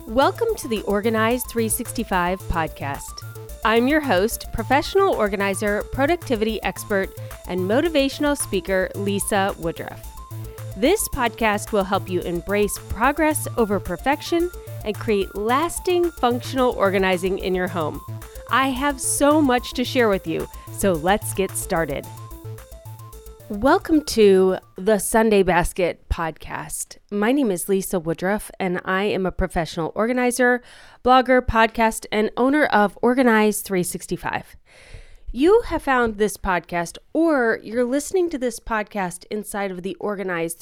Welcome to the Organize 365 podcast. I'm your host, professional organizer, productivity expert, and motivational speaker, Lisa Woodruff. This podcast will help you embrace progress over perfection and create lasting functional organizing in your home. I have so much to share with you, so let's get started. Welcome to the Sunday Basket podcast. My name is Lisa Woodruff, and I am a professional organizer, blogger, podcast, and owner of Organize 365. You have found this podcast, or you're listening to this podcast inside of the Organize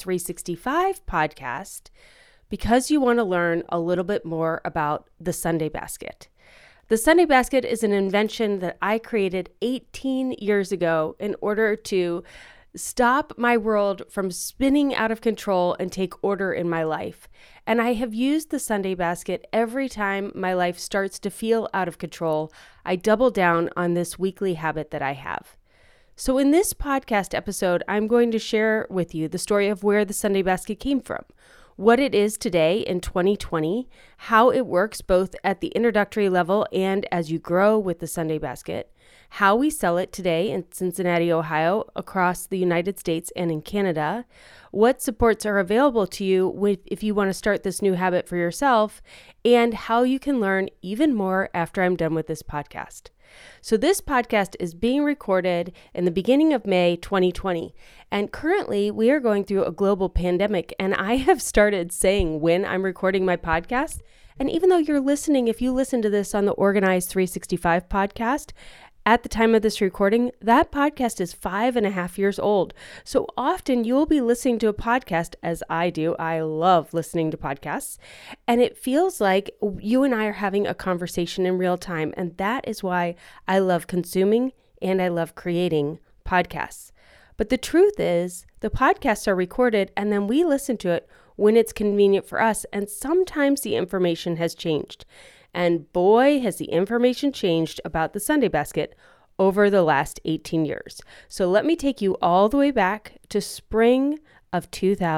365 podcast because you want to learn a little bit more about the Sunday Basket. The Sunday Basket is an invention that I created 18 years ago in order to stop my world from spinning out of control and take order in my life. And I have used the Sunday Basket every time my life starts to feel out of control. I double down on this weekly habit that I have. So in this podcast episode, I'm going to share with you the story of where the Sunday Basket came from, what it is today in 2020, how it works both at the introductory level and as you grow with the Sunday Basket, how we sell it today in Cincinnati, Ohio, across the United States and in Canada, what supports are available to you if you want to start this new habit for yourself, and how you can learn even more after I'm done with this podcast. So this podcast is being recorded in the beginning of May 2020, and currently we are going through a global pandemic, and I have started saying when I'm recording my podcast. And even though you're listening, if you listen to this on the Organize 365 podcast, at the time of this recording, that podcast is 5.5 years old. So often you'll be listening to a podcast, as I do. I love listening to podcasts. And it feels like you and I are having a conversation in real time. And that is why I love consuming and I love creating podcasts. But the truth is, the podcasts are recorded and then we listen to it when it's convenient for us. And sometimes the information has changed. And boy, has the information changed about the Sunday Basket over the last 18 years. So let me take you all the way back to spring of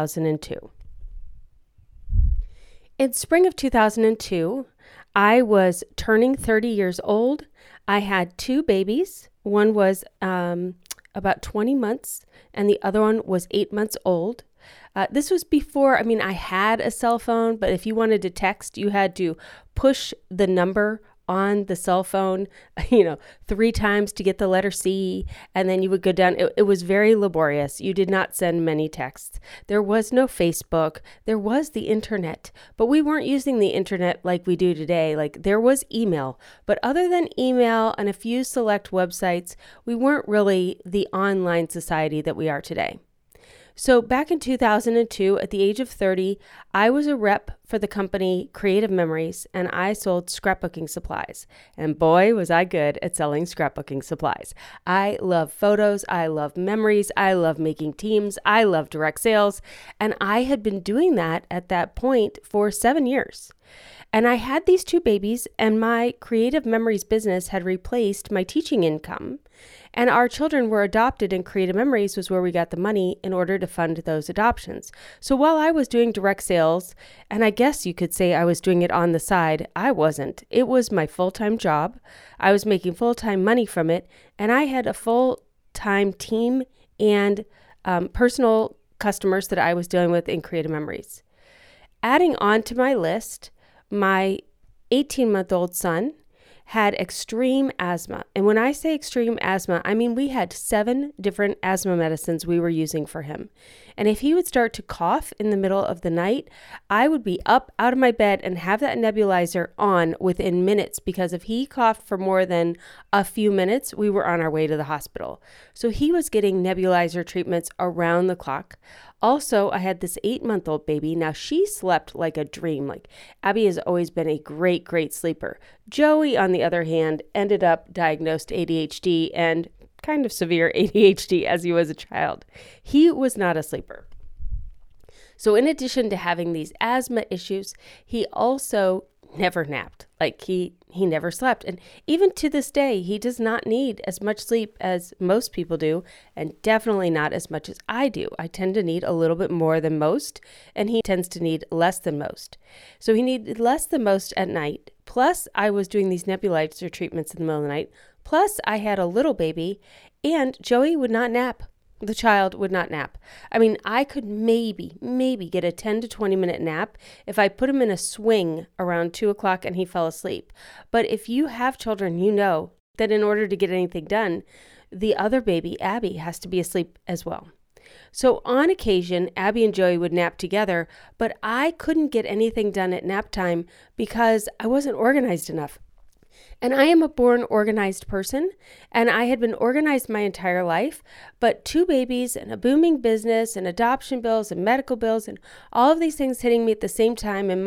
2002. In spring of 2002, I was turning 30 years old. I had two babies. One was about 20 months and the other one was 8 months old. This was before, I had a cell phone, but if you wanted to text, you had to push the number on the cell phone, 3 times to get the letter C, and then you would go down. It was very laborious. You did not send many texts. There was no Facebook. There was the internet, but we weren't using the internet like we do today. Like there was email, but other than email and a few select websites, we weren't really the online society that we are today. So back in 2002, at the age of 30, I was a rep for the company Creative Memories, and I sold scrapbooking supplies. And boy, was I good at selling scrapbooking supplies. I love photos. I love memories. I love making teams. I love direct sales. And I had been doing that at that point for 7 years. And I had these two babies, and my Creative Memories business had replaced my teaching income. And our children were adopted, and Creative Memories was where we got the money in order to fund those adoptions. So while I was doing direct sales, and I guess you could say I was doing it on the side, I wasn't. It was my full-time job. I was making full-time money from it, and I had a full-time team and personal customers that I was dealing with in Creative Memories. Adding on to my list, my 18-month-old son had extreme asthma. And when I say extreme asthma, I mean we had 7 different asthma medicines we were using for him. And if he would start to cough in the middle of the night, I would be up out of my bed and have that nebulizer on within minutes, because if he coughed for more than a few minutes, we were on our way to the hospital. So he was getting nebulizer treatments around the clock. Also, I had this 8-month-old baby. Now, she slept like a dream. Like, Abby has always been a great, great sleeper. Joey, on the other hand, ended up diagnosed ADHD and kind of severe ADHD as he was a child. He was not a sleeper. So in addition to having these asthma issues, he also never napped. Like he never slept. And even to this day, he does not need as much sleep as most people do, and definitely not as much as I do. I tend to need a little bit more than most, and he tends to need less than most. So he needed less than most at night. Plus, I was doing these nebulizer treatments in the middle of the night. Plus, I had a little baby, and Joey would not nap. The child would not nap. I mean, I could maybe get a 10 to 20 minute nap if I put him in a swing around 2 o'clock and he fell asleep. But if you have children, you know that in order to get anything done, the other baby, Abby, has to be asleep as well. So on occasion, Abby and Joey would nap together, but I couldn't get anything done at nap time because I wasn't organized enough. And I am a born organized person, and I had been organized my entire life, but 2 babies and a booming business and adoption bills and medical bills and all of these things hitting me at the same time. In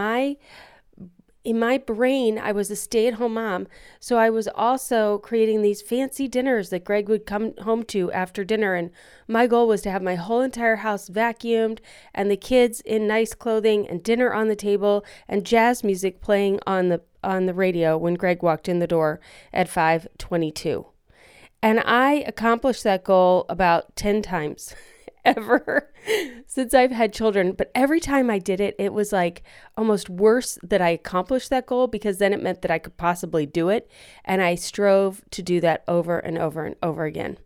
my brain, I was a stay-at-home mom, so I was also creating these fancy dinners that Greg would come home to after dinner, and my goal was to have my whole entire house vacuumed and the kids in nice clothing and dinner on the table and jazz music playing on the radio when Greg walked in the door at 5:22. And I accomplished that goal about 10 times ever since I've had children. But every time I did it, it was like almost worse that I accomplished that goal, because then it meant that I could possibly do it. And I strove to do that over and over and over again.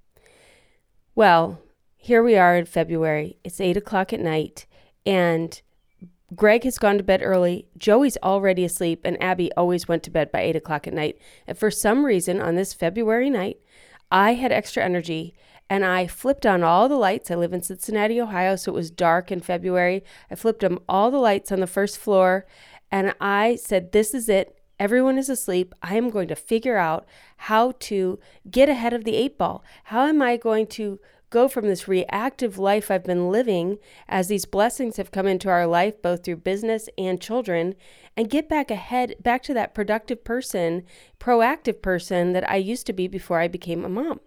Well, here we are in February. It's 8 o'clock at night, and Greg has gone to bed early. Joey's already asleep, and Abby always went to bed by 8 o'clock at night. And for some reason, on this February night, I had extra energy, and I flipped on all the lights. I live in Cincinnati, Ohio, so it was dark in February. I flipped on all the lights on the first floor, and I said, this is it. Everyone is asleep. I am going to figure out how to get ahead of the 8 ball. How am I going to go from this reactive life I've been living as these blessings have come into our life, both through business and children, and get back to that productive person, proactive person that I used to be before I became a mom.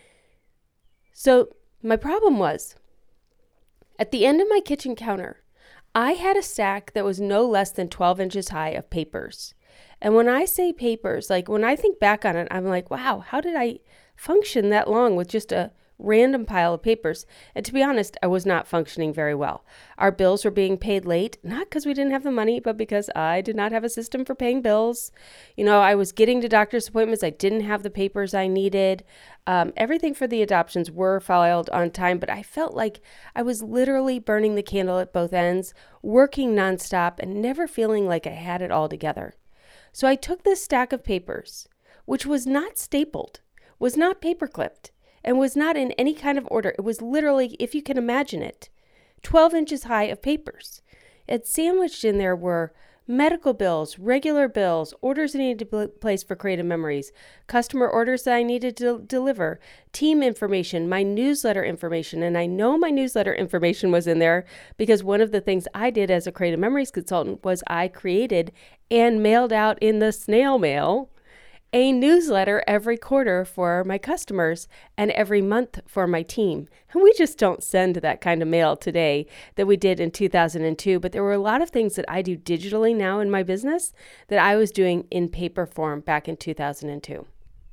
So my problem was, at the end of my kitchen counter, I had a stack that was no less than 12 inches high of papers. And when I say papers, like when I think back on it, I'm like, wow, how did I function that long with just a random pile of papers? And to be honest, I was not functioning very well. Our bills were being paid late, not because we didn't have the money, but because I did not have a system for paying bills. I was getting to doctor's appointments. I didn't have the papers I needed. Everything for the adoptions were filed on time, but I felt like I was literally burning the candle at both ends, working nonstop, and never feeling like I had it all together. So I took this stack of papers, which was not stapled, was not paper clipped, and was not in any kind of order. It was literally, if you can imagine it, 12 inches high of papers. And sandwiched in there were medical bills, regular bills, orders I needed to place for Creative Memories, customer orders that I needed to deliver, team information, my newsletter information. And I know my newsletter information was in there because one of the things I did as a Creative Memories consultant was I created and mailed out in the snail mail a newsletter every quarter for my customers and every month for my team. And we just don't send that kind of mail today that we did in 2002, but there were a lot of things that I do digitally now in my business that I was doing in paper form back in 2002.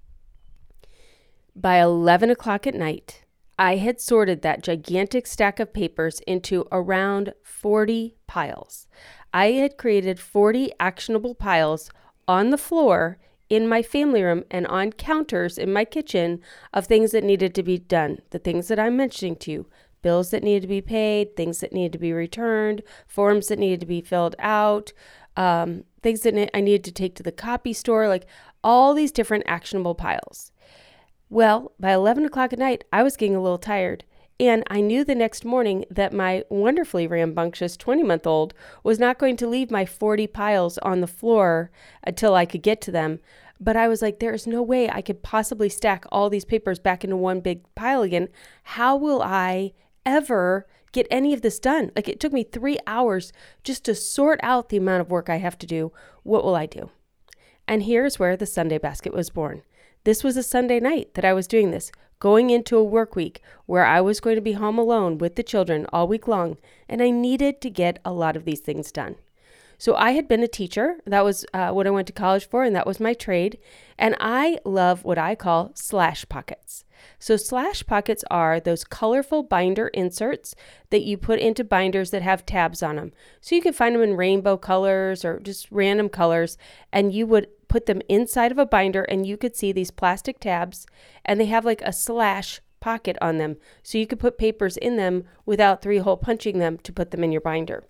By 11 o'clock at night, I had sorted that gigantic stack of papers into around 40 piles. I had created 40 actionable piles on the floor in my family room and on counters in my kitchen of things that needed to be done, the things that I'm mentioning to you, bills that needed to be paid, things that needed to be returned, forms that needed to be filled out, things that I needed to take to the copy store, like all these different actionable piles. Well, by 11 o'clock at night, I was getting a little tired. And I knew the next morning that my wonderfully rambunctious 20-month-old was not going to leave my 40 piles on the floor until I could get to them. But I was like, there is no way I could possibly stack all these papers back into one big pile again. How will I ever get any of this done? Like, it took me 3 hours just to sort out the amount of work I have to do. What will I do? And here's where the Sunday Basket was born. This was a Sunday night that I was doing this, going into a work week where I was going to be home alone with the children all week long, and I needed to get a lot of these things done. So I had been a teacher. That was what I went to college for, and that was my trade. And I love what I call slash pockets. So slash pockets are those colorful binder inserts that you put into binders that have tabs on them. So you can find them in rainbow colors or just random colors, and you would put them inside of a binder and you could see these plastic tabs, and they have like a slash pocket on them. So you could put papers in them without 3-hole punching them to put them in your binder.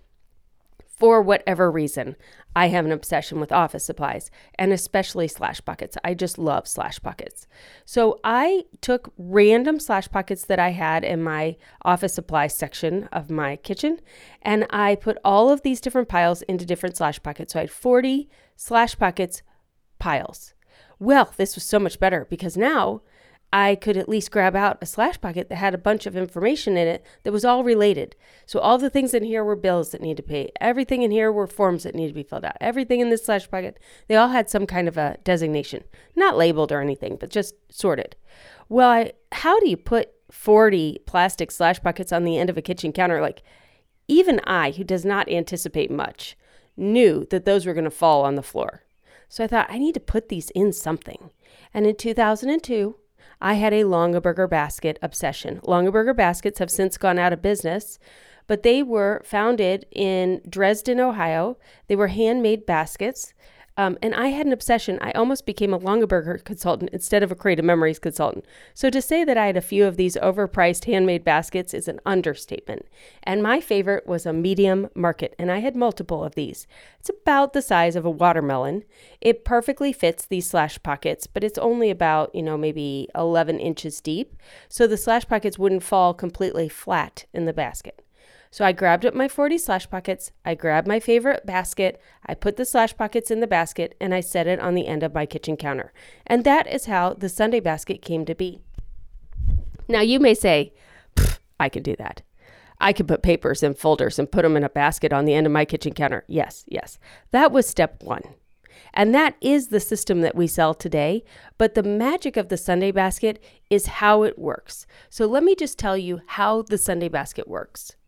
For whatever reason, I have an obsession with office supplies and especially slash pockets. I just love slash pockets. So I took random slash pockets that I had in my office supply section of my kitchen, and I put all of these different piles into different slash pockets. So I had 40 slash pockets piles. Well, this was so much better because now I could at least grab out a slash pocket that had a bunch of information in it that was all related. So all the things in here were bills that need to pay. Everything in here were forms that need to be filled out. Everything in this slash pocket, they all had some kind of a designation. Not labeled or anything, but just sorted. Well, how do you put 40 plastic slash pockets on the end of a kitchen counter? Like, even I, who does not anticipate much, knew that those were going to fall on the floor. So I thought, I need to put these in something. And in 2002, I had a Longaberger basket obsession. Longaberger baskets have since gone out of business, but they were founded in Dresden, Ohio. They were handmade baskets, and I had an obsession. I almost became a Longaberger consultant instead of a Creative Memories consultant. So to say that I had a few of these overpriced handmade baskets is an understatement. And my favorite was a medium market, and I had multiple of these. It's about the size of a watermelon. It perfectly fits these slash pockets, but it's only about, maybe 11 inches deep. So the slash pockets wouldn't fall completely flat in the basket. So I grabbed up my 40 slash pockets, I grabbed my favorite basket, I put the slash pockets in the basket, and I set it on the end of my kitchen counter. And that is how the Sunday basket came to be. Now you may say, I could do that. I could put papers in folders and put them in a basket on the end of my kitchen counter. Yes. That was step one. And that is the system that we sell today. But the magic of the Sunday basket is how it works. So let me just tell you how the Sunday basket works.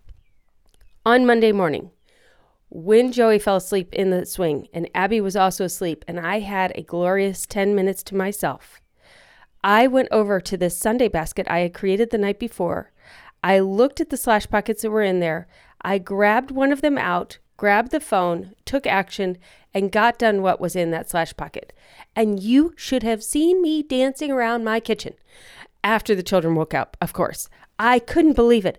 On Monday morning, when Joey fell asleep in the swing and Abby was also asleep and I had a glorious 10 minutes to myself, I went over to this Sunday basket I had created the night before. I looked at the slash pockets that were in there. I grabbed one of them out, grabbed the phone, took action, and got done what was in that slash pocket. And you should have seen me dancing around my kitchen after the children woke up, of course. I couldn't believe it.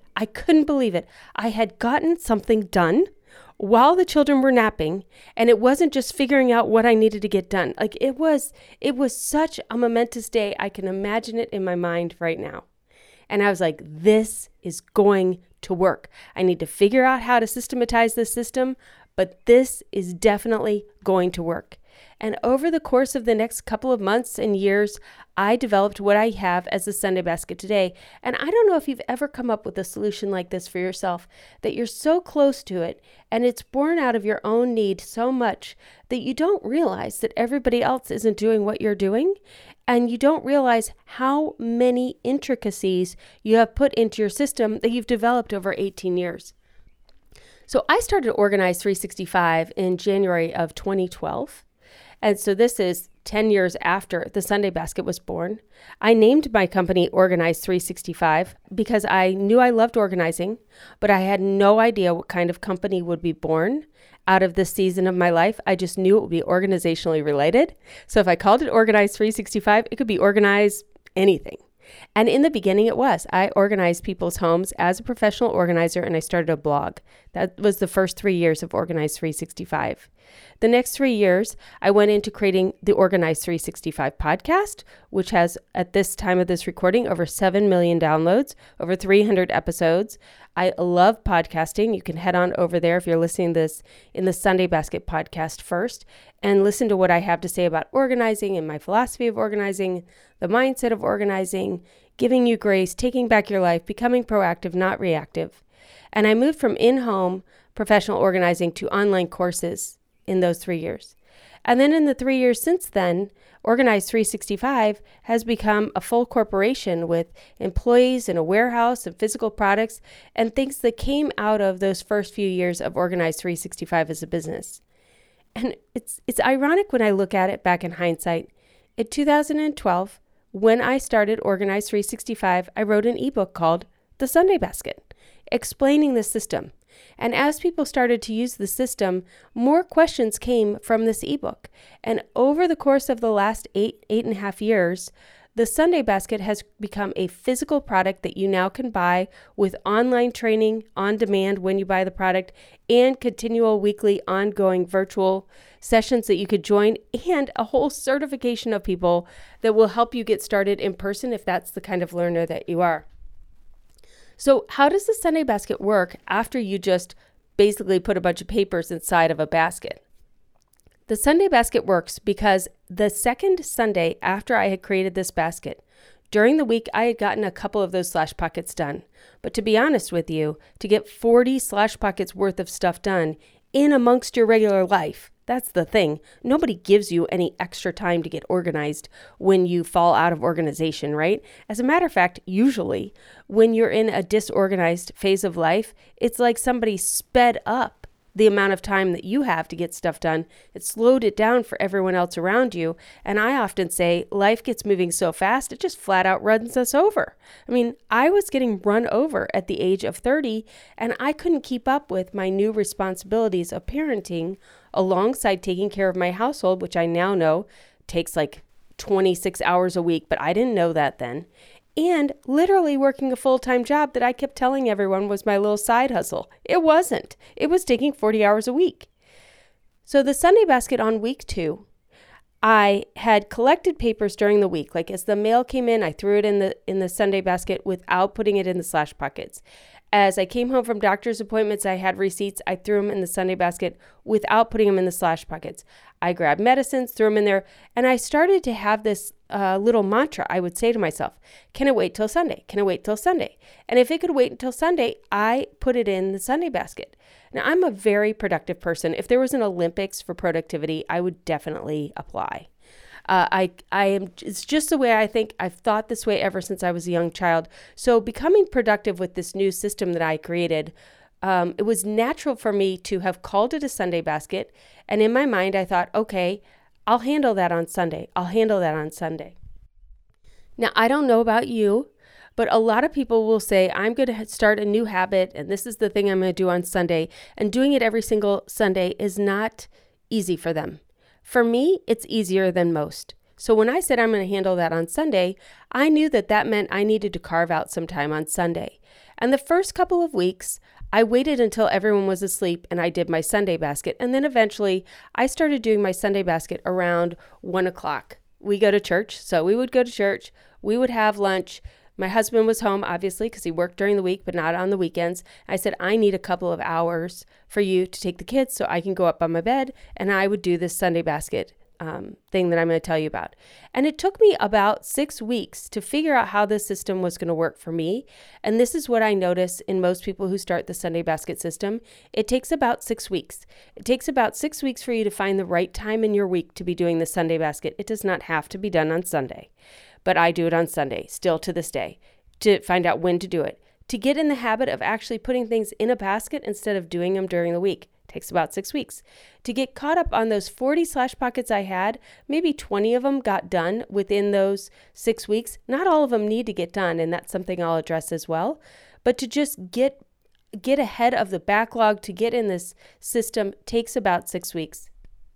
I had gotten something done while the children were napping, and it wasn't just figuring out what I needed to get done. Like it was such a momentous day. I can imagine it in my mind right now. And I was like, this is going to work. I need to figure out how to systematize this system, but this is definitely going to work. And over the course of the next couple of months and years, I developed what I have as the Sunday basket today. And I don't know if you've ever come up with a solution like this for yourself, that you're so close to it and it's born out of your own need so much that you don't realize that everybody else isn't doing what you're doing. And you don't realize how many intricacies you have put into your system that you've developed over 18 years. So I started Organize 365 in January of 2012. And so this is 10 years after the Sunday basket was born. I named my company Organize 365 because I knew I loved organizing, but I had no idea what kind of company would be born out of this season of my life. I just knew it would be organizationally related. So if I called it Organize 365, it could be organize anything. And in the beginning it was. I organized people's homes as a professional organizer, and I started a blog. That was the first 3 years of Organize 365. The next 3 years, I went into creating the Organize 365 podcast, which has, at this time of this recording, over 7 million downloads, over 300 episodes. I love podcasting. You can head on over there if you're listening to this in the Sunday Basket podcast first and listen to what I have to say about organizing and my philosophy of organizing, the mindset of organizing, giving you grace, taking back your life, becoming proactive, not reactive. And I moved from in-home professional organizing to online courses in those 3 years. And then in the 3 years since then, Organize 365 has become a full corporation with employees and a warehouse and physical products and things that came out of those first few years of Organize 365 as a business. And it's ironic when I look at it back in hindsight. In 2012, when I started Organize 365, I wrote an ebook called The Sunday Basket, explaining the system. And as people started to use the system, more questions came from this ebook. And over the course of the last eight and a half years, the Sunday Basket has become a physical product that you now can buy with online training on demand when you buy the product and continual weekly ongoing virtual sessions that you could join and a whole certification of people that will help you get started in person if that's the kind of learner that you are. So how does the Sunday Basket work after you just basically put a bunch of papers inside of a basket? The Sunday Basket works because the second Sunday after I had created this basket, during the week I had gotten a couple of those Slash Pockets done. But to be honest with you, to get 40 Slash Pockets worth of stuff done in amongst your regular life, that's the thing. Nobody gives you any extra time to get organized when you fall out of organization, right? As a matter of fact, usually when you're in a disorganized phase of life, it's like somebody sped up the amount of time that you have to get stuff done. It slowed it down for everyone else around you. And I often say life gets moving so fast, it just flat out runs us over. I mean, I was getting run over at the age of 30, and I couldn't keep up with my new responsibilities of parenting alongside taking care of my household, which I now know takes like 26 hours a week, but I didn't know that then. And literally working a full-time job that I kept telling everyone was my little side hustle. It wasn't. It was taking 40 hours a week. So the Sunday Basket on week 2, I had collected papers during the week. Like as the mail came in, I threw it in the Sunday Basket without putting it in the Slash Pockets. As I came home from doctor's appointments, I had receipts. I threw them in the Sunday Basket without putting them in the Slash Pockets. I grabbed medicines, threw them in there, and I started to have this little mantra. I would say to myself, can it wait till Sunday? Can it wait till Sunday? And if it could wait until Sunday, I put it in the Sunday Basket. Now, I'm a very productive person. If there was an Olympics for productivity, I would definitely apply. It's just the way I think. I've thought this way ever since I was a young child. So becoming productive with this new system that I created, it was natural for me to have called it a Sunday Basket. And in my mind, I thought, okay, I'll handle that on Sunday. I'll handle that on Sunday. Now, I don't know about you, but a lot of people will say, I'm going to start a new habit, and this is the thing I'm going to do on Sunday. And doing it every single Sunday is not easy for them. For me, it's easier than most. So when I said I'm going to handle that on Sunday, I knew that meant I needed to carve out some time on Sunday. And the first couple of weeks, I waited until everyone was asleep and I did my Sunday Basket. And then eventually I started doing my Sunday Basket around 1 o'clock. We go to church. So we would go to church. We would have lunch. My husband was home, obviously, because he worked during the week, but not on the weekends. I said, I need a couple of hours for you to take the kids so I can go up on my bed, and I would do this Sunday Basket thing that I'm going to tell you about. And it took me about 6 weeks to figure out how this system was going to work for me. And this is what I notice in most people who start the Sunday Basket system. It takes about 6 weeks. It takes about 6 weeks for you to find the right time in your week to be doing the Sunday Basket. It does not have to be done on Sunday. But I do it on Sunday, still to this day, to find out when to do it. To get in the habit of actually putting things in a basket instead of doing them during the week takes about 6 weeks. To get caught up on those 40 Slash Pockets I had, maybe 20 of them got done within those 6 weeks. Not all of them need to get done, and that's something I'll address as well. But to just get ahead of the backlog, to get in this system, takes about 6 weeks.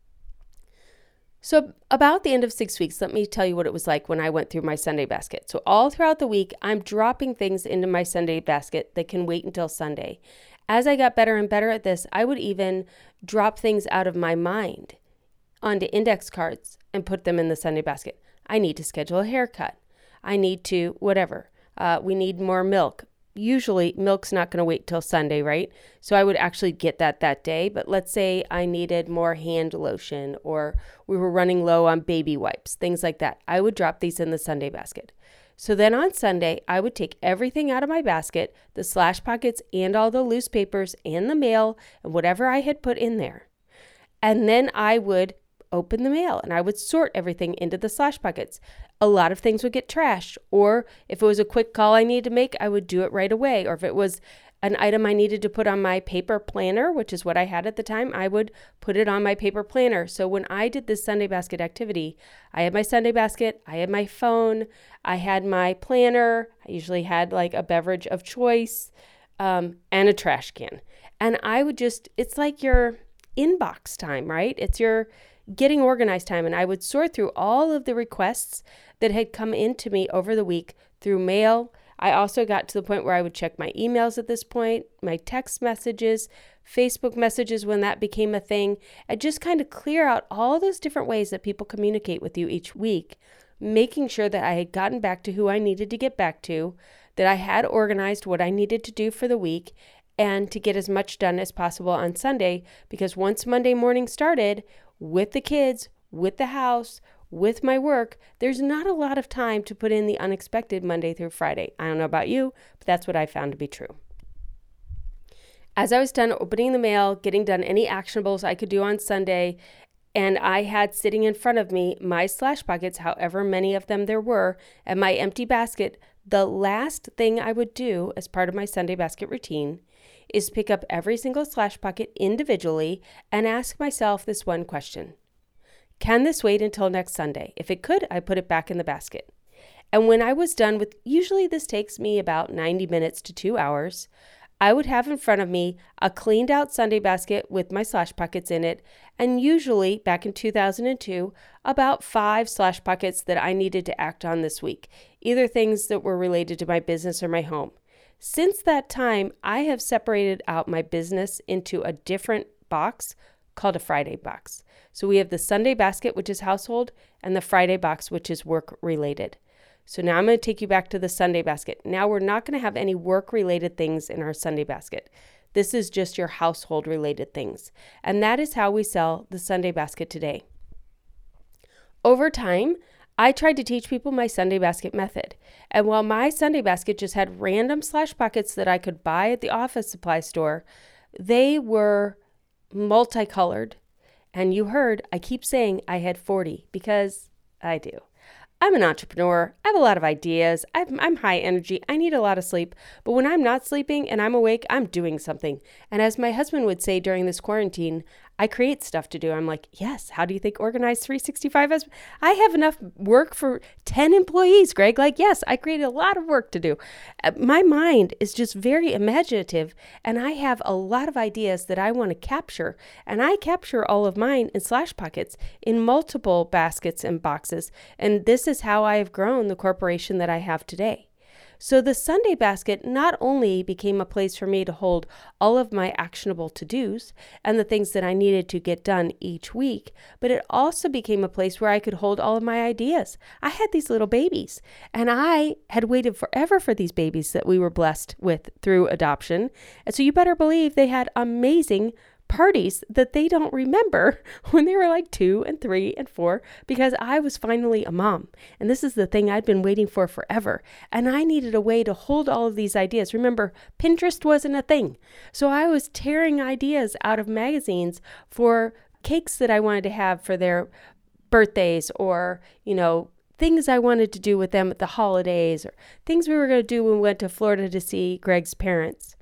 So about the end of 6 weeks, let me tell you what it was like when I went through my Sunday Basket. So all throughout the week, I'm dropping things into my Sunday Basket that can wait until Sunday. As I got better and better at this, I would even drop things out of my mind onto index cards and put them in the Sunday Basket. I need to schedule a haircut. I need to whatever. We need more milk. Usually milk's not going to wait till Sunday, right? So I would actually get that day. But let's say I needed more hand lotion or we were running low on baby wipes, things like that. I would drop these in the Sunday Basket. So then on Sunday, I would take everything out of my basket, the Slash Pockets and all the loose papers and the mail and whatever I had put in there. And then I would open the mail and I would sort everything into the slash buckets. A lot of things would get trashed, or if it was a quick call I needed to make, I would do it right away. Or if it was an item I needed to put on my paper planner, which is what I had at the time, I would put it on my paper planner. So when I did this Sunday basket activity, I had my Sunday basket, I had my phone, I had my planner, I usually had like a beverage of choice, and a trash can. And I would it's like your inbox time, right? It's your getting organized time. And I would sort through all of the requests that had come into me over the week through mail. I also got to the point where I would check my emails at this point, my text messages, Facebook messages when that became a thing, and just kind of clear out all those different ways that people communicate with you each week, making sure that I had gotten back to who I needed to get back to, that I had organized what I needed to do for the week, and to get as much done as possible on Sunday, because once Monday morning started, with the kids, with the house, with my work, there's not a lot of time to put in the unexpected Monday through Friday. I don't know about you, but that's what I found to be true. As I was done opening the mail, getting done any actionables I could do on Sunday, and I had sitting in front of me my slash buckets, however many of them there were, and my empty basket, the last thing I would do as part of my Sunday basket routine is pick up every single slash bucket individually and ask myself this one question. Can this wait until next Sunday? If it could, I put it back in the basket. And when I was done with, usually this takes me about 90 minutes to 2 hours, I would have in front of me a cleaned out Sunday basket with my slash buckets in it, and usually, back in 2002, about 5 slash buckets that I needed to act on this week, either things that were related to my business or my home. Since that time, I have separated out my business into a different box called a Friday box. So we have the Sunday basket, which is household, and the Friday box, which is work related. So now I'm going to take you back to the Sunday basket. Now we're not going to have any work related things in our Sunday basket. This is just your household related things. And that is how we sell the Sunday basket today. Over time, I tried to teach people my Sunday basket method. And while my Sunday basket just had random slash buckets that I could buy at the office supply store, they were multicolored. And you heard, I keep saying I had 40 because I do. I'm an entrepreneur. I have a lot of ideas. I'm high energy. I need a lot of sleep. But when I'm not sleeping and I'm awake, I'm doing something. And as my husband would say during this quarantine, I create stuff to do. I'm like, yes, how do you think Organized 365 is? I have enough work for 10 employees, Greg. Like, yes, I created a lot of work to do. My mind is just very imaginative, and I have a lot of ideas that I want to capture. And I capture all of mine in slash pockets in multiple baskets and boxes. And this is how I have grown the corporation that I have today. So the Sunday basket not only became a place for me to hold all of my actionable to-dos and the things that I needed to get done each week, but it also became a place where I could hold all of my ideas. I had these little babies, and I had waited forever for these babies that we were blessed with through adoption. And so you better believe they had amazing parties that they don't remember when they were like 2 and 3 and 4, because I was finally a mom. And this is the thing I'd been waiting for forever. And I needed a way to hold all of these ideas. Remember, Pinterest wasn't a thing. So I was tearing ideas out of magazines for cakes that I wanted to have for their birthdays, or, things I wanted to do with them at the holidays, or things we were going to do when we went to Florida to see Greg's parents.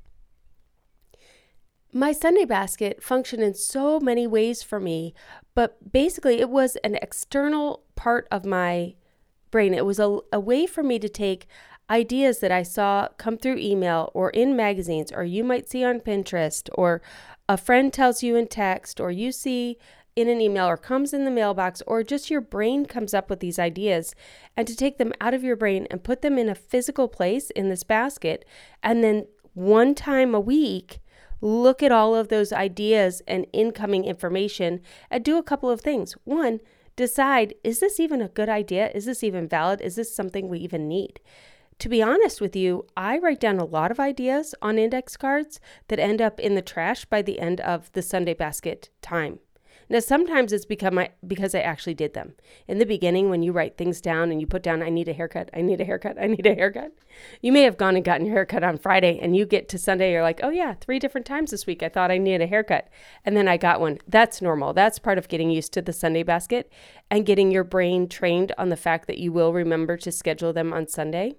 My Sunday basket functioned in so many ways for me, but basically it was an external part of my brain. It was a way for me to take ideas that I saw come through email or in magazines, or you might see on Pinterest, or a friend tells you in text, or you see in an email, or comes in the mailbox, or just your brain comes up with these ideas, and to take them out of your brain and put them in a physical place in this basket, and then one time a week, look at all of those ideas and incoming information and do a couple of things. One, decide, is this even a good idea? Is this even valid? Is this something we even need? To be honest with you, I write down a lot of ideas on index cards that end up in the trash by the end of the Sunday basket time. Now, sometimes it's because I actually did them. In the beginning, when you write things down and you put down, I need a haircut, I need a haircut, I need a haircut. You may have gone and gotten your haircut on Friday and you get to Sunday, you're like, oh yeah, 3 different times this week I thought I needed a haircut. And then I got one. That's normal. That's part of getting used to the Sunday basket and getting your brain trained on the fact that you will remember to schedule them on Sunday.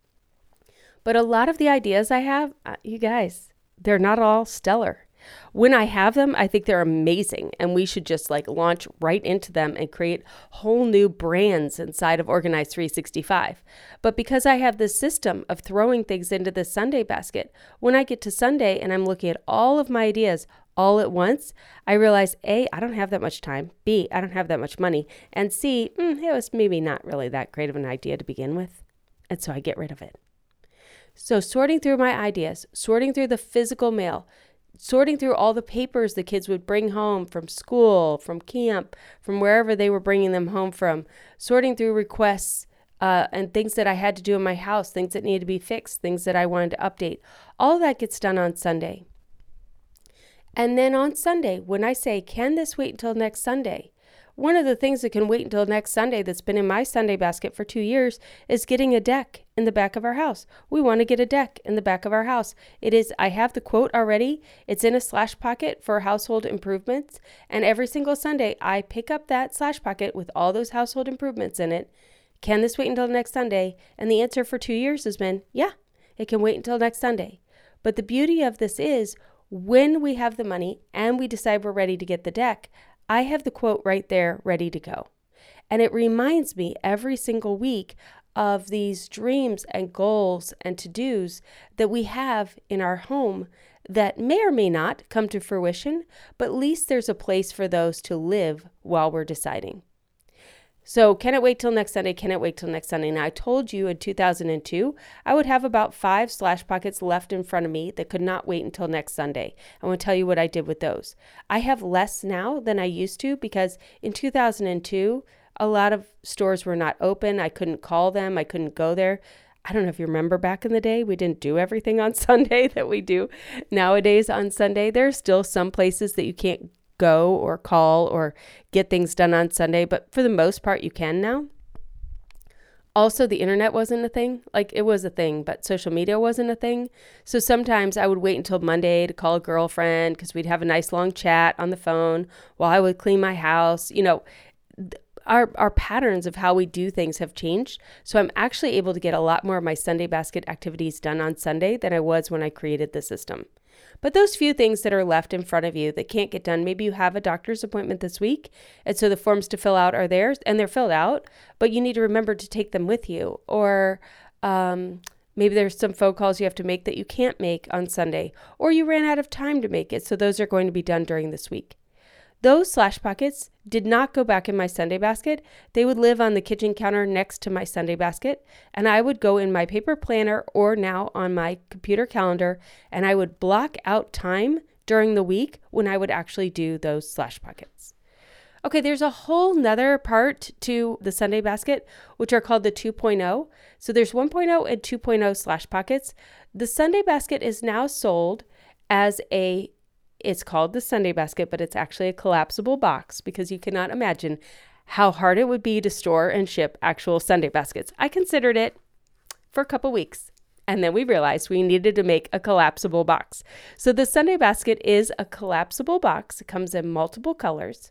But a lot of the ideas I have, you guys, they're not all stellar. When I have them, I think they're amazing, and we should just launch right into them and create whole new brands inside of Organize 365. But because I have this system of throwing things into the Sunday basket, when I get to Sunday and I'm looking at all of my ideas all at once, I realize A, I don't have that much time, B, I don't have that much money, and C, it was maybe not really that great of an idea to begin with. And so I get rid of it. So sorting through my ideas, sorting through the physical mail, sorting through all the papers the kids would bring home from school, from camp, from wherever they were bringing them home from, sorting through requests and things that I had to do in my house, things that needed to be fixed, things that I wanted to update. All of that gets done on Sunday. And then on Sunday, when I say, can this wait until next Sunday? One of the things that can wait until next Sunday that's been in my Sunday basket for 2 years is getting a deck in the back of our house. We want to get a deck in the back of our house. I have the quote already. It's in a slash pocket for household improvements. And every single Sunday, I pick up that slash pocket with all those household improvements in it. Can this wait until next Sunday? And the answer for 2 years has been, yeah, it can wait until next Sunday. But the beauty of this is when we have the money and we decide we're ready to get the deck, I have the quote right there ready to go. And it reminds me every single week of these dreams and goals and to-dos that we have in our home that may or may not come to fruition, but at least there's a place for those to live while we're deciding. So can it wait till next Sunday? Can it wait till next Sunday? Now, I told you in 2002, I would have about 5 slash pockets left in front of me that could not wait until next Sunday. I want to tell you what I did with those. I have less now than I used to because in 2002, a lot of stores were not open. I couldn't call them. I couldn't go there. I don't know if you remember back in the day, we didn't do everything on Sunday that we do nowadays on Sunday. There's still some places that you can't go or call or get things done on Sunday, but for the most part you can now. Also, the internet wasn't a thing. It was a thing, but social media wasn't a thing. So sometimes I would wait until Monday to call a girlfriend because we'd have a nice long chat on the phone while I would clean my house. Our patterns of how we do things have changed. So I'm actually able to get a lot more of my Sunday basket activities done on Sunday than I was when I created the system. But those few things that are left in front of you that can't get done, maybe you have a doctor's appointment this week, and so the forms to fill out are there, and they're filled out, but you need to remember to take them with you. Or maybe there's some phone calls you have to make that you can't make on Sunday, or you ran out of time to make it, so those are going to be done during this week. Those slash pockets did not go back in my Sunday basket. They would live on the kitchen counter next to my Sunday basket, and I would go in my paper planner or now on my computer calendar, and I would block out time during the week when I would actually do those slash pockets. Okay, there's a whole nother part to the Sunday basket, which are called the 2.0. So there's 1.0 and 2.0 slash pockets. The Sunday basket is now sold as it's called the Sunday basket, but it's actually a collapsible box because you cannot imagine how hard it would be to store and ship actual Sunday baskets. I considered it for a couple weeks, and then we realized we needed to make a collapsible box. So the Sunday basket is a collapsible box. It comes in multiple colors,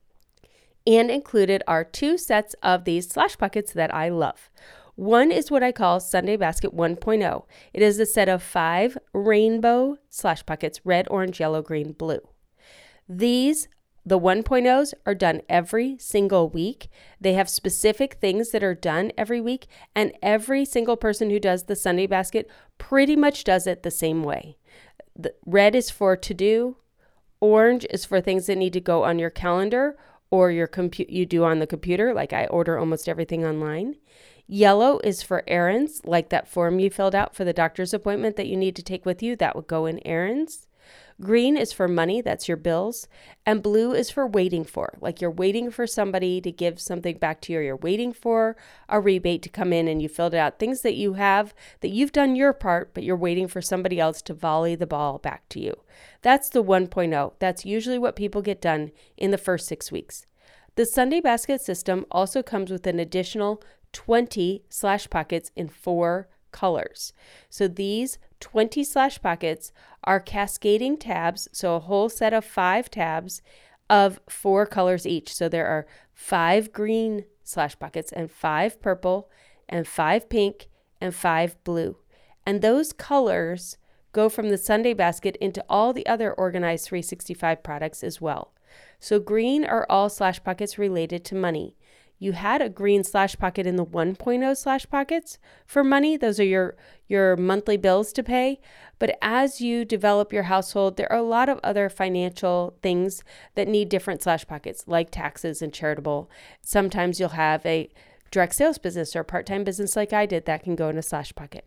and included are 2 sets of these slash pockets that I love. One is what I call Sunday Basket 1.0. It is a set of 5 rainbow slash pockets, red, orange, yellow, green, blue. These, the 1.0s, are done every single week. They have specific things that are done every week, and every single person who does the Sunday Basket pretty much does it the same way. The red is for to do, orange is for things that need to go on your calendar or you do on the computer, like I order almost everything online. Yellow is for errands, like that form you filled out for the doctor's appointment that you need to take with you. That would go in errands. Green is for money, that's your bills. And blue is for waiting for, like you're waiting for somebody to give something back to you, or you're waiting for a rebate to come in and you filled it out. Things that you have, that you've done your part, but you're waiting for somebody else to volley the ball back to you. That's the 1.0. That's usually what people get done in the first 6 weeks. The Sunday Basket system also comes with an additional 20 slash pockets in 4 colors. So these 20 slash pockets are cascading tabs, so a whole set of 5 tabs of 4 colors each. So there are 5 green slash pockets and 5 purple and 5 pink and 5 blue. And those colors go from the Sunday Basket into all the other Organize 365 products as well. So green are all slash pockets related to money. You had a green slash pocket in the 1.0 slash pockets for money. Those are your monthly bills to pay. But as you develop your household, there are a lot of other financial things that need different slash pockets, like taxes and charitable. Sometimes you'll have a direct sales business or part-time business like I did that can go in a slash pocket.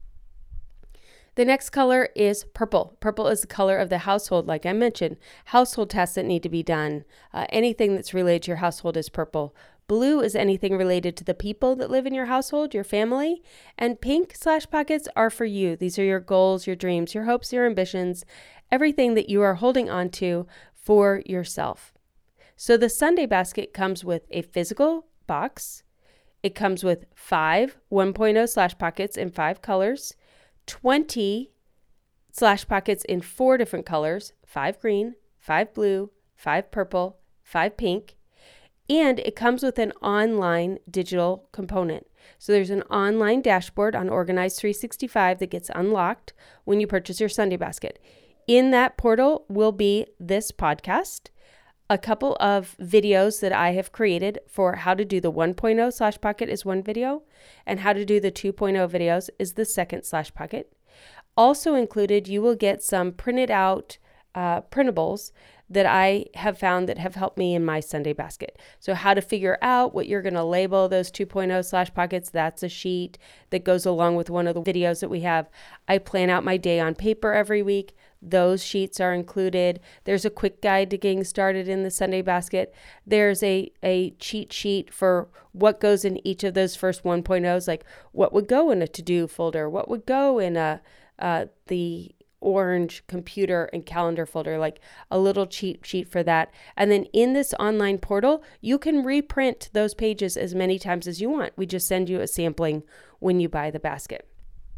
The next color is purple. Purple is the color of the household, like I mentioned. Household tasks that need to be done. Anything that's related to your household is purple. Blue is anything related to the people that live in your household, your family. And pink slash pockets are for you. These are your goals, your dreams, your hopes, your ambitions, everything that you are holding on to for yourself. So the Sunday Basket comes with a physical box. It comes with 5 1.0 slash pockets in 5 colors. 20 slash pockets in 4 different colors, 5 green, 5 blue, 5 purple, 5 pink, and it comes with an online digital component. So there's an online dashboard on Organize 365 that gets unlocked when you purchase your Sunday Basket. In that portal will be this podcast, a couple of videos that I have created for how to do the 1.0 slash pocket is one video, and how to do the 2.0 videos is the second slash pocket. Also included, you will get some printed out printables that I have found that have helped me in my Sunday Basket. So how to figure out what you're going to label those 2.0 slash pockets, that's a sheet that goes along with one of the videos that we have. I plan out my day on paper every week. Those sheets are included. There's a quick guide to getting started in the Sunday Basket. There's a cheat sheet for what goes in each of those first 1.0s, like what would go in a to-do folder, what would go in the orange computer and calendar folder, like a little cheat sheet for that. And then in this online portal, you can reprint those pages as many times as you want. We just send you a sampling when you buy the basket.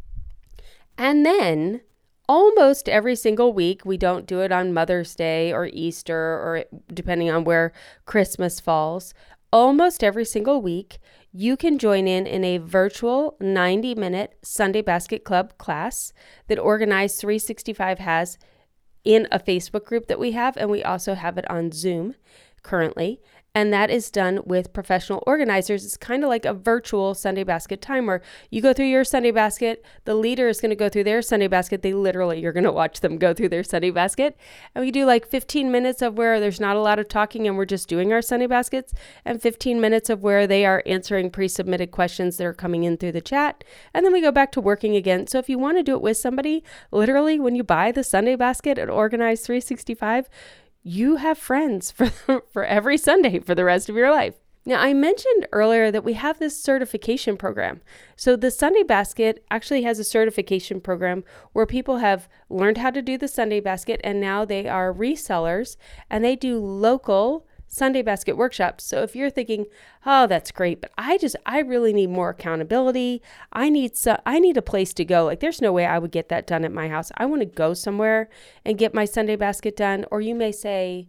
And then almost every single week, we don't do it on Mother's Day or Easter or depending on where Christmas falls, almost every single week, you can join in a virtual 90-minute Sunday Basket Club class that Organize 365 has in a Facebook group that we have, and we also have it on Zoom currently. And that is done with professional organizers. It's kind of like a virtual Sunday Basket time where you go through your Sunday Basket. The leader is going to go through their Sunday Basket. You're going to watch them go through their Sunday Basket. And we do like 15 minutes of where there's not a lot of talking and we're just doing our Sunday Baskets, and 15 minutes of where they are answering pre-submitted questions that are coming in through the chat. And then we go back to working again. So if you want to do it with somebody, literally when you buy the Sunday Basket at Organize 365, you have friends for every Sunday for the rest of your life. Now, I mentioned earlier that we have this certification program. So the Sunday Basket actually has a certification program where people have learned how to do the Sunday Basket, and now they are resellers and they do local Sunday Basket workshops. So if you're thinking, oh, that's great, but I really need more accountability. I need a place to go. Like there's no way I would get that done at my house. I want to go somewhere and get my Sunday Basket done. Or you may say,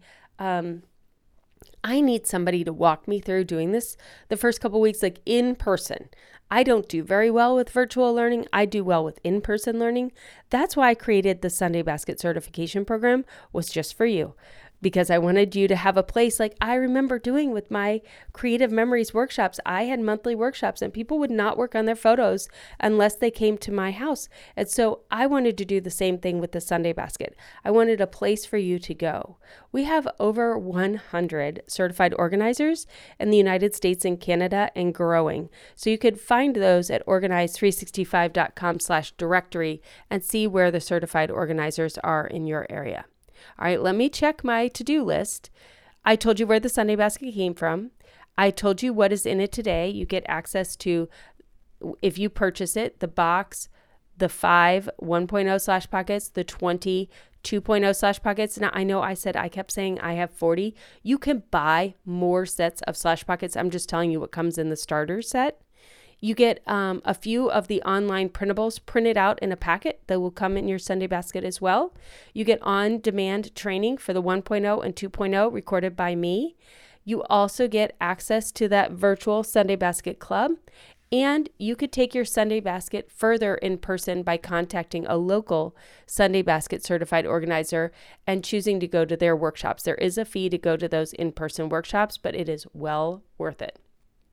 I need somebody to walk me through doing this the first couple weeks, like in person. I don't do very well with virtual learning. I do well with in-person learning. That's why I created the Sunday Basket certification program, was just for you, because I wanted you to have a place like I remember doing with my Creative Memories workshops. I had monthly workshops and people would not work on their photos unless they came to my house. And so I wanted to do the same thing with the Sunday Basket. I wanted a place for you to go. We have over 100 certified organizers in the United States and Canada and growing. So you could find those at organize365.com/directory and see where the certified organizers are in your area. All right, let me check my to-do list. I told you where the Sunday basket came from. I told you what is in it today. You get access to, if you purchase it, the box, the 5 1.0 slash pockets, the 20 2.0 slash pockets. Now, I know I kept saying I have 40. You can buy more sets of slash pockets. I'm just telling you what comes in the starter set. You get a few of the online printables printed out in a packet that will come in your Sunday basket as well. You get on-demand training for the 1.0 and 2.0 recorded by me. You also get access to that virtual Sunday Basket Club. And you could take your Sunday basket further in person by contacting a local Sunday basket certified organizer and choosing to go to their workshops. There is a fee to go to those in-person workshops, but it is well worth it.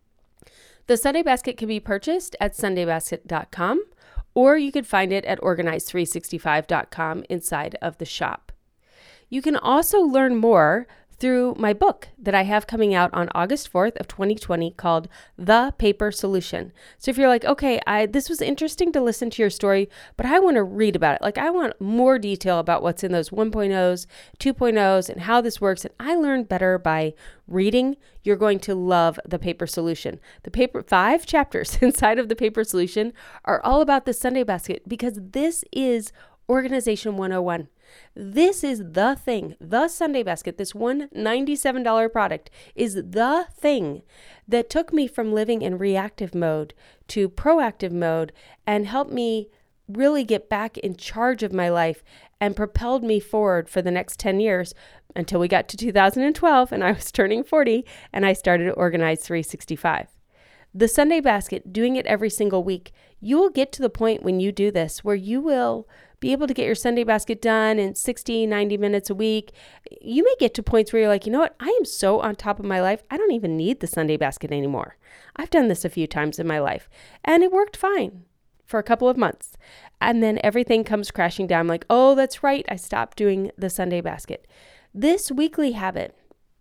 The Sunday basket can be purchased at sundaybasket.com, or you could find it at organize365.com inside of the shop. You can also learn more through my book that I have coming out on August 4th of 2020 called The Paper Solution. So if you're like, okay, this was interesting to listen to your story, but I want to read about it. Like I want more detail about what's in those 1.0s, 2.0s, and how this works. And I learned better by reading. You're going to love The Paper Solution. 5 chapters inside of The Paper Solution are all about the Sunday basket because this is Organization 101. This is the thing, the Sunday basket, this $197 product is the thing that took me from living in reactive mode to proactive mode and helped me really get back in charge of my life and propelled me forward for the next 10 years until we got to 2012 and I was turning 40 and I started Organize 365. The Sunday basket, doing it every single week, you will get to the point when you do this where you will be able to get your Sunday basket done in 60, 90 minutes a week. You may get to points where you're like, you know what? I am so on top of my life. I don't even need the Sunday basket anymore. I've done this a few times in my life and it worked fine for a couple of months. And then everything comes crashing down. I'm like, oh, that's right. I stopped doing the Sunday basket. This weekly habit,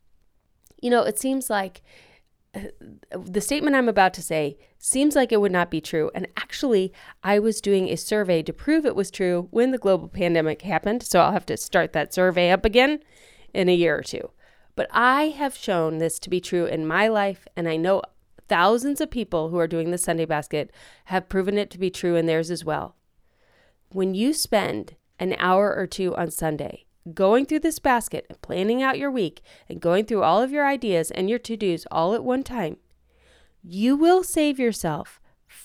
it seems like the statement I'm about to say seems like it would not be true. And actually, I was doing a survey to prove it was true when the global pandemic happened. So I'll have to start that survey up again in a year or two. But I have shown this to be true in my life. And I know thousands of people who are doing the Sunday basket have proven it to be true in theirs as well. When you spend an hour or two on Sunday going through this basket and planning out your week and going through all of your ideas and your to-dos all at one time, you will save yourself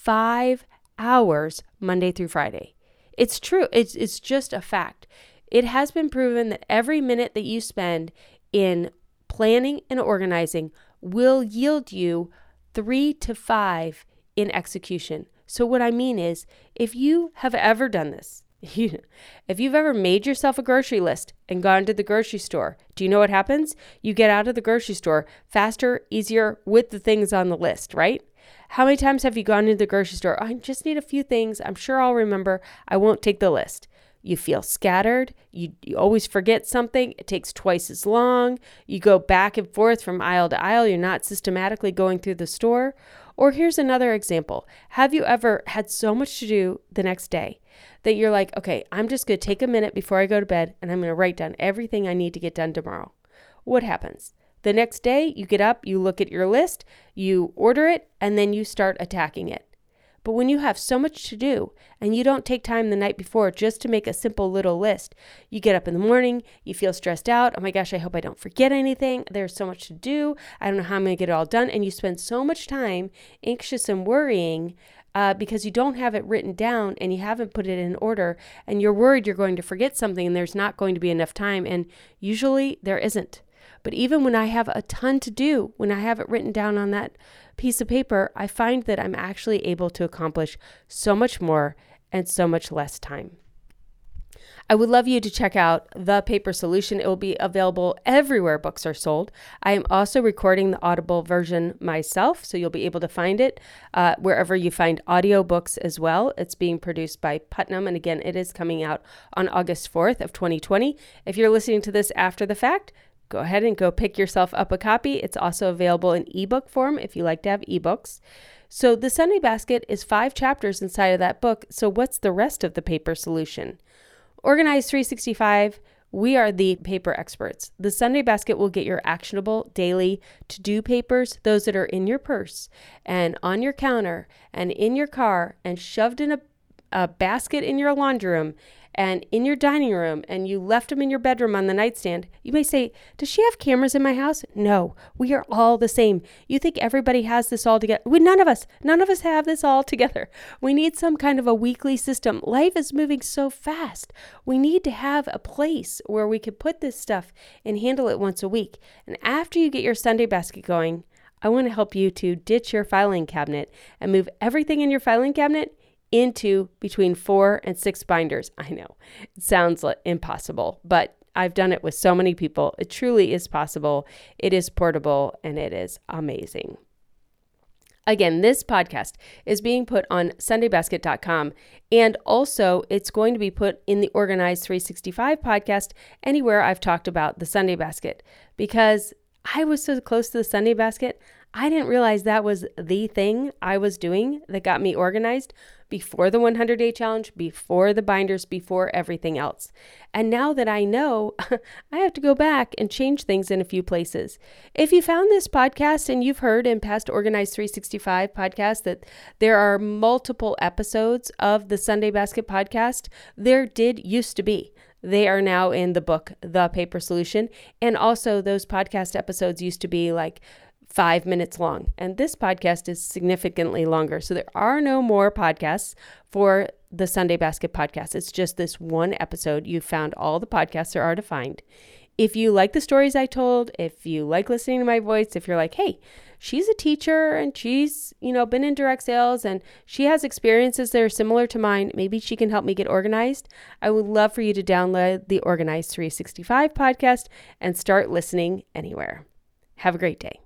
5 hours Monday through Friday. It's true. It's just a fact. It has been proven that every minute that you spend in planning and organizing will yield you 3 to 5 in execution. So what I mean is, if you have ever done this, if you've ever made yourself a grocery list and gone to the grocery store, do you know what happens? You get out of the grocery store faster, easier with the things on the list, right? How many times have you gone into the grocery store? I just need a few things. I'm sure I'll remember. I won't take the list. You feel scattered. You always forget something. It takes twice as long. You go back and forth from aisle to aisle. You're not systematically going through the store. Or here's another example. Have you ever had so much to do the next day that you're like, okay, I'm just going to take a minute before I go to bed and I'm going to write down everything I need to get done tomorrow? What happens? The next day, you get up, you look at your list, you order it, and then you start attacking it. But when you have so much to do and you don't take time the night before just to make a simple little list, you get up in the morning, you feel stressed out. Oh my gosh, I hope I don't forget anything. There's so much to do. I don't know how I'm going to get it all done. And you spend so much time anxious and worrying because you don't have it written down and you haven't put it in order and you're worried you're going to forget something and there's not going to be enough time. And usually there isn't. But even when I have a ton to do, when I have it written down on that piece of paper, I find that I'm actually able to accomplish so much more and so much less time. I would love you to check out The Paper Solution. It will be available everywhere books are sold. I am also recording the Audible version myself, so you'll be able to find it wherever you find audiobooks as well. It's being produced by Putnam, and again, it is coming out on August 4th of 2020. If you're listening to this after the fact, go ahead and go pick yourself up a copy. It's also available in ebook form if you like to have ebooks. So the Sunday Basket is 5 chapters inside of that book. So what's the rest of the Paper Solution? Organize 365 We are the paper experts. The Sunday Basket will get your actionable daily to-do papers, those that are in your purse and on your counter and in your car and shoved in a basket in your laundry room and in your dining room, and you left them in your bedroom on the nightstand. You may say, does she have cameras in my house? No, we are all the same. You think everybody has this all together? None of us have this all together. We need some kind of a weekly system. Life is moving so fast. We need to have a place where we can put this stuff and handle it once a week. And after you get your Sunday Basket going, I want to help you to ditch your filing cabinet and move everything in your filing cabinet into between 4 and 6 binders. I know it sounds impossible, but I've done it with so many people. It truly is possible. It is portable and it is amazing. Again, this podcast is being put on sundaybasket.com, and also it's going to be put in the Organized 365 podcast anywhere I've talked about the Sunday Basket, because I was so close to the Sunday Basket. I didn't realize that was the thing I was doing that got me organized before the 100-day challenge, before the binders, before everything else. And now that I know, I have to go back and change things in a few places. If you found this podcast and you've heard in past Organized 365 podcasts that there are multiple episodes of the Sunday Basket podcast, there used to be. They are now in the book, The Paper Solution. And also those podcast episodes used to be like 5 minutes long. And this podcast is significantly longer. So there are no more podcasts for the Sunday Basket podcast. It's just this one episode. You've found all the podcasts there are to find. If you like the stories I told, if you like listening to my voice, if you're like, hey, she's a teacher and she's, been in direct sales and she has experiences that are similar to mine, maybe she can help me get organized. I would love for you to download the Organized 365 podcast and start listening anywhere. Have a great day.